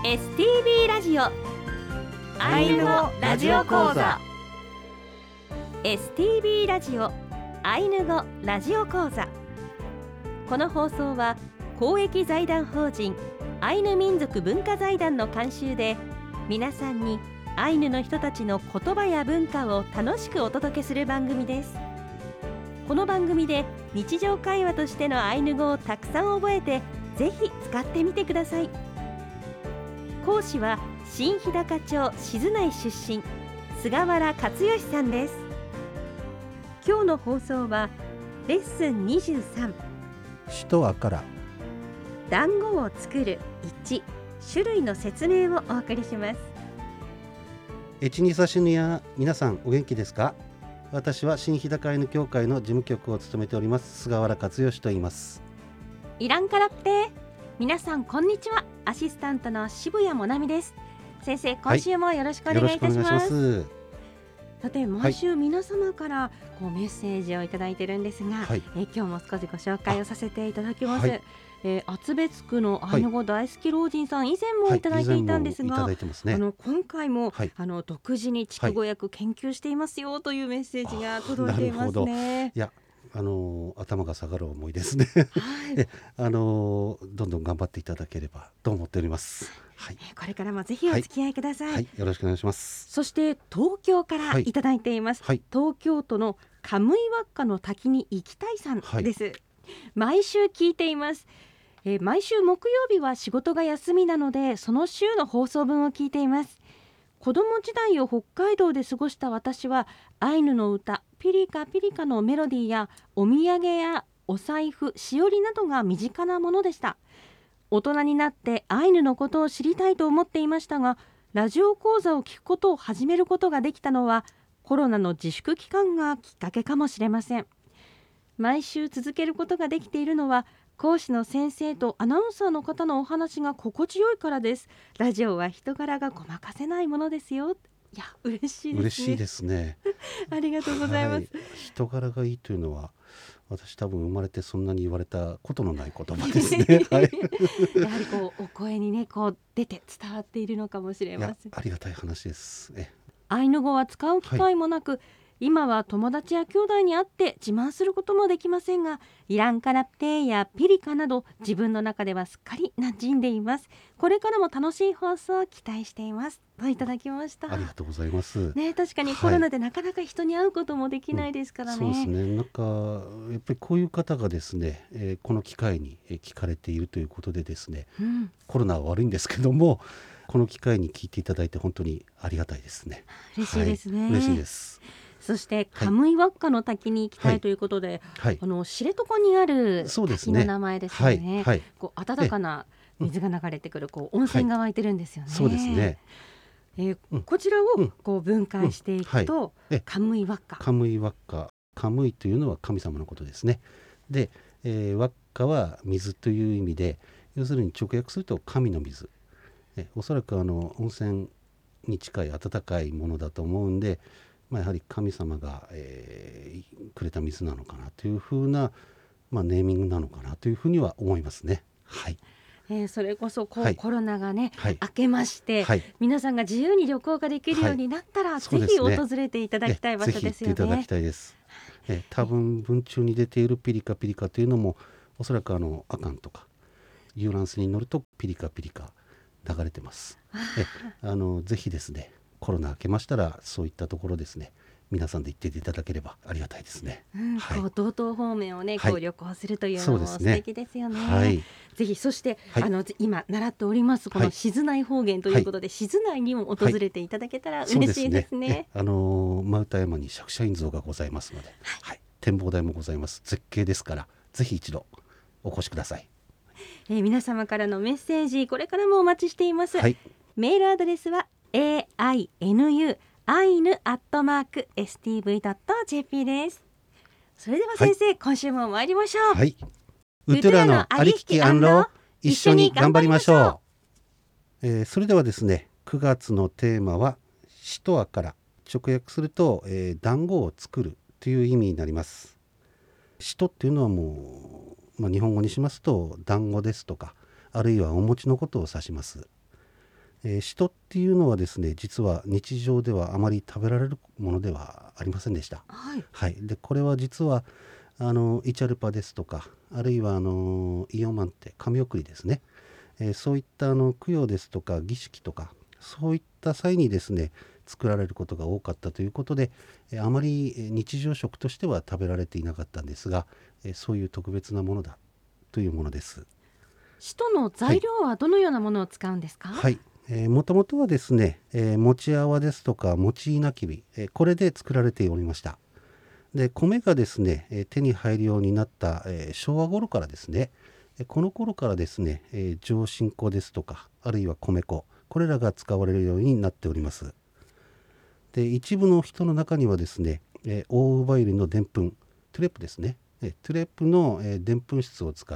STB ラジオアイヌ語ラジオ講座 STB ラジオアイヌ語ラジオ講座。この放送は公益財団法人アイヌ民族文化財団の監修で、皆さんにアイヌの人たちの言葉や文化を楽しくお届けする番組です。この番組で日常会話としてのアイヌ語をたくさん覚えて、ぜひ使ってみてください。講師は新日高町静内出身、菅原克義さんです。今日の放送はレッスン23、 しとあから団子を作る1、種類の説明をお送りします。 エチニサシヌや皆さんお元気ですか？私は新日高アイヌ協会の事務局を務めております菅原克義と言います。 イランカラプテ、皆さんこんにちは。アシスタントの渋谷もなみです。先生、今週もよろしくお願いいたします。さて、毎週皆様からメッセージをいただいているんですが、今日も少しご紹介をさせていただきます。厚別区のアイヌ語大好き老人さん、以前もいただいていたんですが、今回も、独自に筑後訳研究していますよというメッセージが届いていますね。 いや、頭が下がる思いですね。どんどん頑張っていただければと思っております。 これからもぜひお付き合いください。 よろしくお願いします。 そして東京からいただいています。東京都のカムイワッカの滝に行きたいさんです。毎週聞いています。毎週木曜日は仕事が休みなので、その週の放送分を聞いています。子供時代を北海道で過ごした私は、アイヌの歌ピリカピリカのメロディーやお土産やお財布、しおりなどが身近なものでした。大人になってアイヌのことを知りたいと思っていましたが、ラジオ講座を聞くことを始めることができたのはコロナの自粛期間がきっかけかもしれません。毎週続けることができているのは、講師の先生とアナウンサーの方のお話が心地よいからです。ラジオは人柄がごまかせないものですよ。いや、嬉しいですね。 嬉しいですね。 ありがとうございます。 人柄がいいというのは、私多分生まれてそんなに言われたことのない言葉ですね。やはりお声にね、出て伝わっているのかもしれません。 ありがたい話です。 アイヌ語は使う機会もなく、今は友達や兄弟に会って自慢することもできませんが、イランカラプテーやピリカなど自分の中ではすっかり馴染んでいます。これからも楽しい放送を期待していますといただきました。 ありがとうございます。 確かにコロナでなかなか人に会うこともできないですからね。 そうですね。やっぱりこういう方がですね、この機会に聞かれているということでですね、コロナは悪いんですけども、この機会に聞いていただいて本当にありがたいですね。 嬉しいですね。 嬉しいです。 そしてカムイワッカの滝に行きたいということで、知床にある滝の名前ですよね。暖かな水が流れてくる温泉が湧いてるんですよね。 そうですね。 こちらを分解していくと、カムイワッカ。 カムイワッカ。カムイというのは神様のことですね。で、ワッカは水という意味で、要するに直訳すると神の水。おそらく温泉に近い温かいものだと思うんで、やはり神様が、くれた水なのかなというふうな、ネーミングなのかなというふうには思いますね。 それこそコロナがね、明けまして、皆さんが自由に旅行ができるようになったら、ぜひ訪れていただきたい場所ですよね。 ぜひ行っていただきたいです。多分文中に出ているピリカピリカというのも、おそらくアカンとかユーランスに乗るとピリカピリカ流れてます。ぜひですね、コロナ明けましたらそういったところですね、皆さんで行っていただければありがたいですね。 道東方面をね、旅行するというのも素敵ですよね。ぜひ、そして、今習っておりますこの静内方言ということで、静内にも訪れていただけたら嬉しいですね。 真歌山に釈迦院像がございますので、展望台もございます。絶景ですから、ぜひ一度お越しください。 皆様からのメッセージ、これからもお待ちしています。メールアドレスはainu@stv.jp です。それでは先生、今週も参りましょう。 ウトゥラのありききアンロ、一緒に頑張りましょう。それではですね、9月のテーマはしとあから、直訳すると、団子を作るという意味になります。しとっていうのはもう、日本語にしますと団子ですとか、あるいはお餅のことを指します。 シトっていうのはですね、実は日常ではあまり食べられるものではありませんでした。はい、でこれは実はイチャルパですとか、あるいはイオマンテ、神送りですね、そういった供養ですとか儀式とか、そういった際にですね作られることが多かったということで、あまり日常食としては食べられていなかったんですが、そういう特別なものだというものです。 シトの材料はどのようなものを使うんですか？ はい、もともとはですね、餅泡ですとか餅稲きび、これで作られておりました。で米がですね、手に入るようになった、昭和頃からですね、この頃からですね、上新粉ですとか、あるいは米粉、これらが使われるようになっております。で一部の人の中にはですね、オオウバユリのでんぷん、トゥレップですね、トゥレップのでんぷん質を使って、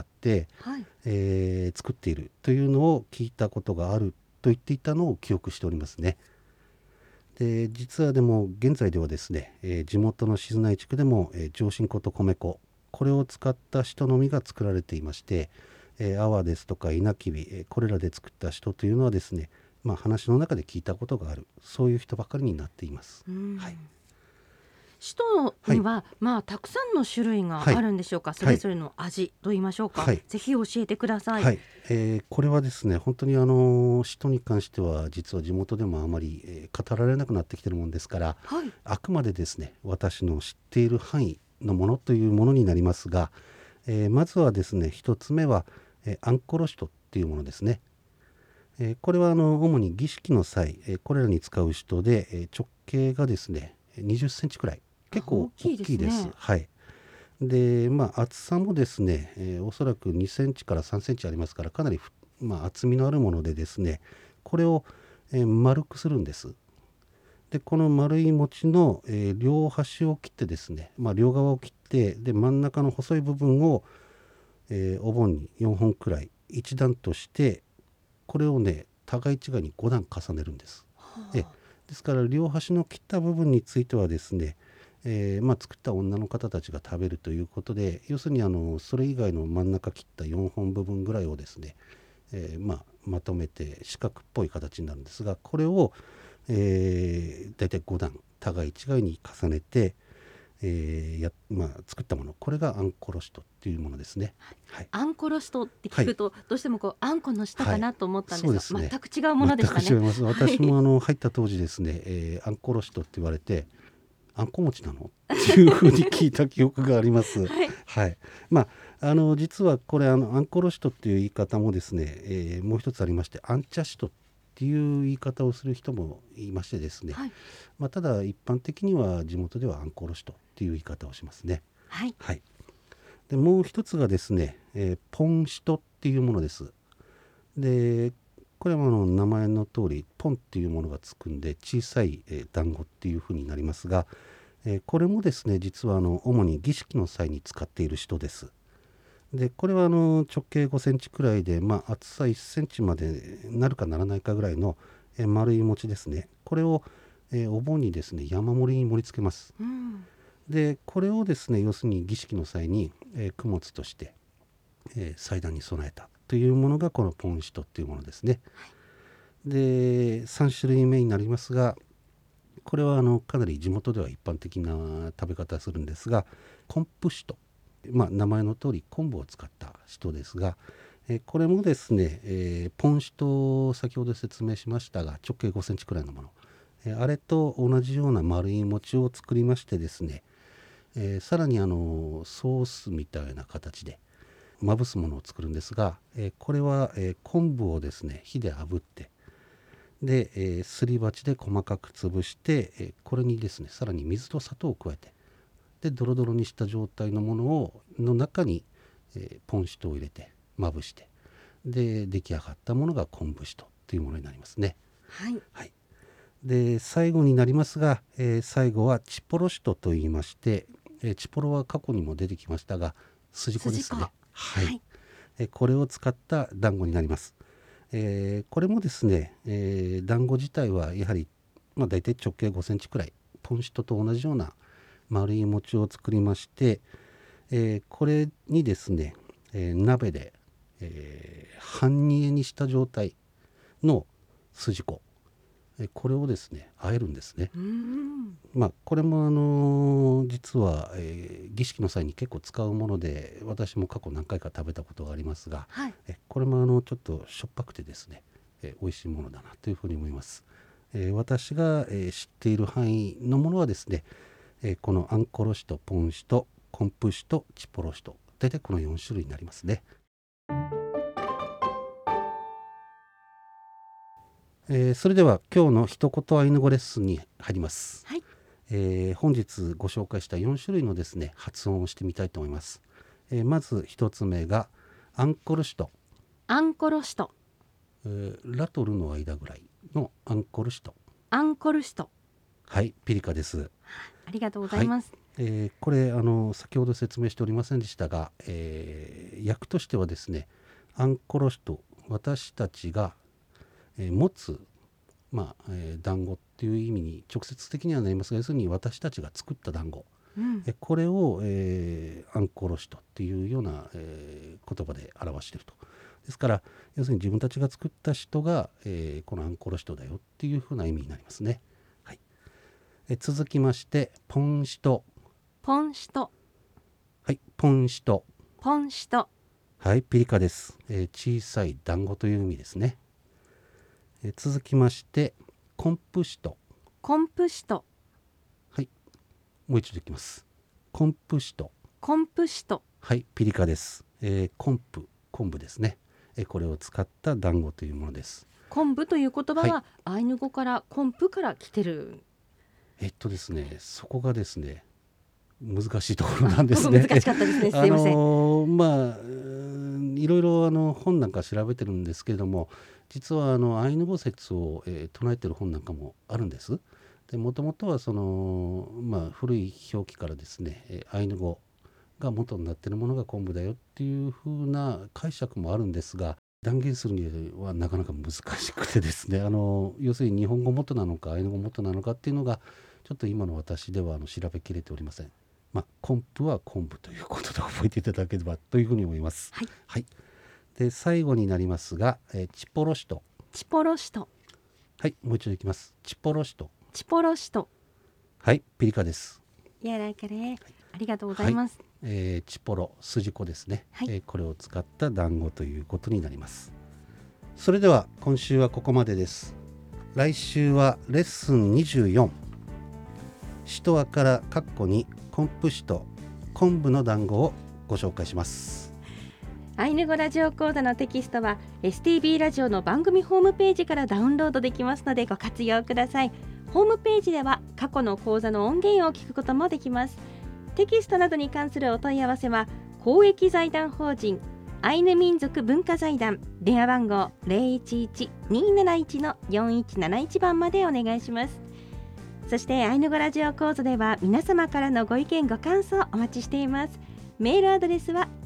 作っているというのを聞いたことがあると言っていたのを記憶しておりますね。で実はでも現在ではですね、地元の静内地区でも、上新粉と米粉、これを使った人のみが作られていまして、泡ですとか稲きび、これらで作った人というのはですね、話の中で聞いたことがある、そういう人ばかりになっています。はい、 シトには、たくさんの種類があるんでしょうか？それぞれの味と言いましょうか、ぜひ教えてください。 これはですね、本当にシトに関しては実は地元でもあまり、語られなくなってきているものですから、あくまでですね私の知っている範囲のものというものになりますが、まずはですね一つ目は、アンコロシトっていうものですね。これは主に儀式の際、これらに使う人で、直径がですね20センチくらい、結構大きいです。はい。で厚さもですね、おそらく2センチから3センチありますから、かなり厚みのあるものでですね、これを、丸くするんです。でこの丸い餅の、両端を切ってですね、両側を切って、で真ん中の細い部分を、お盆に4本くらい一段として、これをね互い違いに5段重ねるんです。ですから両端の切った部分についてはですね、作った女の方たちが食べるということで、要するにそれ以外の真ん中切った4本部分ぐらいをですね、まとめて四角っぽい形になるんですが、これを、だいたい5段互い違いに重ねて、作ったもの、これがアンコロシトっていうものですね。 アンコロシトって聞くと、どうしてもあんこの下かなと思ったんですが、全く違うものでしたね。 全く違います。私も入った当時ですね、アンコロシトって言われて、あんこ餅なのっていうふうに聞いた記憶があります。実はこれアンコロシトっていう言い方もですね、もう一つありまして、アンチャシトっていう言い方をする人もいましてですね、ただ一般的には地元ではアンコロシトっていう言い方をしますね。でもう一つがですね、ポンシトっていうものです。でこれは名前の通りポンっていうものがつくんで、小さい、団子っていうふうになりますが、これもですね実は主に儀式の際に使っている人です。でこれは直径5センチくらいで、厚さ1センチまでなるかならないかぐらいの、丸い餅ですね。これを、お盆にですね山盛りに盛り付けます。でこれをですね要するに儀式の際に、供物として、祭壇に備えたというものがこのポンシトっていうものですね。で3種類目になりますが、これはかなり地元では一般的な食べ方するんですが、コンプシト、名前の通り昆布を使ったシトですが、これもですね、ポンシト先ほど説明しましたが直径5センチくらいのもの、あれと同じような丸い餅を作りましてですね、さらにソースみたいな形でまぶすものを作るんですが、これは、昆布をですね火で炙って、ですり鉢で細かく潰して、これにですねさらに水と砂糖を加えて、でドロドロにした状態のものの中に、ポンシトを入れてまぶして、で出来上がったものが昆布シトというものになりますね。で最後になりますが、最後はチポロシトと言いまして、チポロは過去にも出てきましたが筋子ですね。これを使った団子になります。これもですね、団子自体はやはり、だいたい直径5センチくらい、ポンシトと同じような丸い餅を作りまして、これにですね、鍋で、半煮えにした状態の筋子、これをですね和えるんですね。これも実は、儀式の際に結構使うもので、私も過去何回か食べたことがありますが、 はい、 これもちょっとしょっぱくてですね、美味しいものだなというふうに思います。私が、知っている範囲のものはですね、このアンコロ酒とポン酒とコンプ酒とチポロ酒と大体この4種類になりますね。それでは今日の一言アイヌ語レッスンに入ります。 はい、 本日ご紹介した4種類のですね発音をしてみたいと思います。まず一つ目がアンコルシト。 アンコロシト、 ラとルの間ぐらいのアンコルシト。 アンコルシト。 はい、ピリカです。 ありがとうございます。 これ先ほど説明しておりませんでしたが、訳としてはですね、アンコロシト、私たちが、持つ、団子っていう意味に直接的にはなりますが、要するに私たちが作った団子、これを、アンコロシトっていうような、言葉で表していると。ですから要するに自分たちが作った人が、このアンコロシトだよっていうふうな意味になりますね。はい。続きましてポンシト。 ポンシト。 はい、ポンシト。 ポンシト。 はい、ピリカです。小さい団子という意味ですね。続きましてコンプシト。 コンプシト。 はい、もう一度いきます。コンプシト。 コンプシト。 はい、ピリカです。昆布ですね。これを使った団子というものです。 昆布という言葉は、アイヌ語から昆布から来てる。 ですね、そこがですね難しいところなんですね。 難しかったですね。すいません。 いろいろ本なんか調べてるんですけれども、実はアイヌ語説を、唱えてる本なんかもあるんです。で、もともとは古い表記からですね、アイヌ語が元になっているものが昆布だよっていう風な解釈もあるんですが、断言するにはなかなか難しくてですね、要するに日本語元なのかアイヌ語元なのかっていうのがちょっと今の私では調べきれておりません。昆布は昆布ということで覚えていただければというふうに思います。 はい。 はい、で最後になりますが、チポロシト。 チポロシト。 はい、もう一度いきます。チポロシト。 チポロシト。 はい、ピリカです。 やらかれ、ありがとうございます。 チポロ、筋子ですね。 はい。 これを使った団子ということになります。それでは今週はここまでです。来週はレッスン24。シトアからカッコにコンプシト、昆布の団子をご紹介します。 アイヌ語ラジオ講座のテキストは STB ラジオの番組ホームページからダウンロードできますのでご活用ください。ホームページでは過去の講座の音源を聞くこともできます。テキストなどに関するお問い合わせは公益財団法人アイヌ民族文化財団電話番号 011-271-4171 番までお願いします。そしてアイヌ語ラジオ講座では皆様からのご意見ご感想お待ちしています。メールアドレスは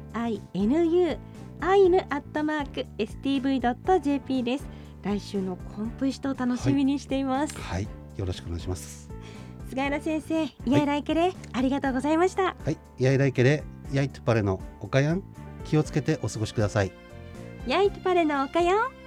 ainu@stv.jp です。来週のコンプシトを楽しみにしています。 はい、よろしくお願いします。 菅原先生、イヤイライケレ、ありがとうございました。 はい、イヤイライケレ、ヤイトパレのおかやん、気をつけてお過ごしください。 ヤイトパレのおかやん。